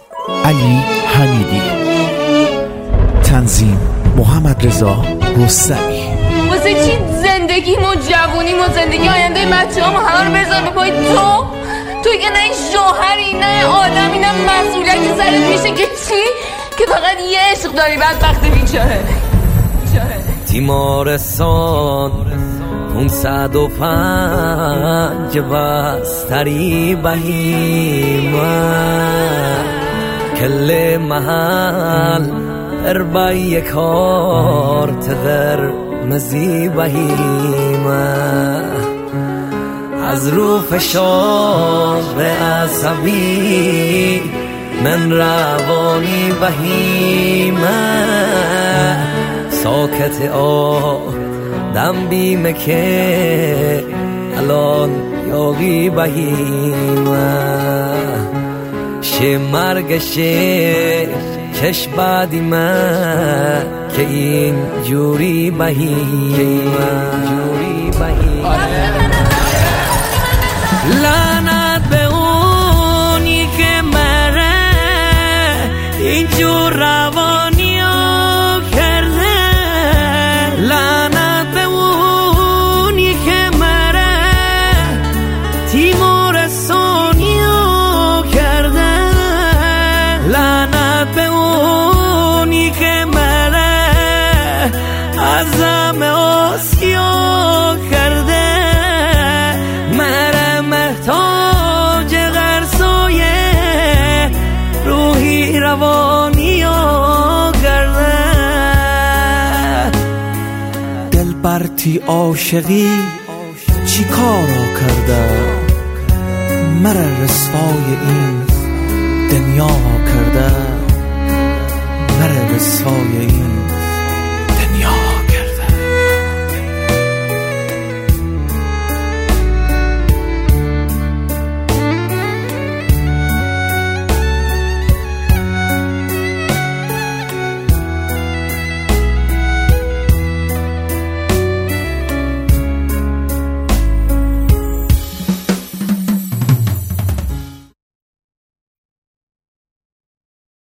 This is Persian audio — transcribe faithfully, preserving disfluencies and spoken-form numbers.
علی حمیدی. تنظیم محمد رضا رستمی. واسه چی زندگیم و جوونیم و زندگی آینده بچه هم همه رو بذار به پای تو؟ توی که نه شوهری نه آدمی نه مسئولیتی سرت میشه که چی؟ که فقط یه عشق داری بدبخت بیچاره. تیمارستان پونصد و پنج بستری بهیمه کل محل اربای کارت قرمزی بهیمه از رو فشار عصبی من روانی بهیمه ساکت آدم بیمه که الان یاقی بهیمه شه مرگ شه کش بعدی من که این جوری بهیمه لعنت به اونی که مره اینجور روانی ها کرده لعنت به اونی که مره تیمارستانی ها کرده لعنت به اونی که مره عزم آسیا کرده مره محتاج غرسای روحی روانی ها کرده دل برتی عاشقی چی کارا کرده مره رسوای این دنیا کرده مره رسوای این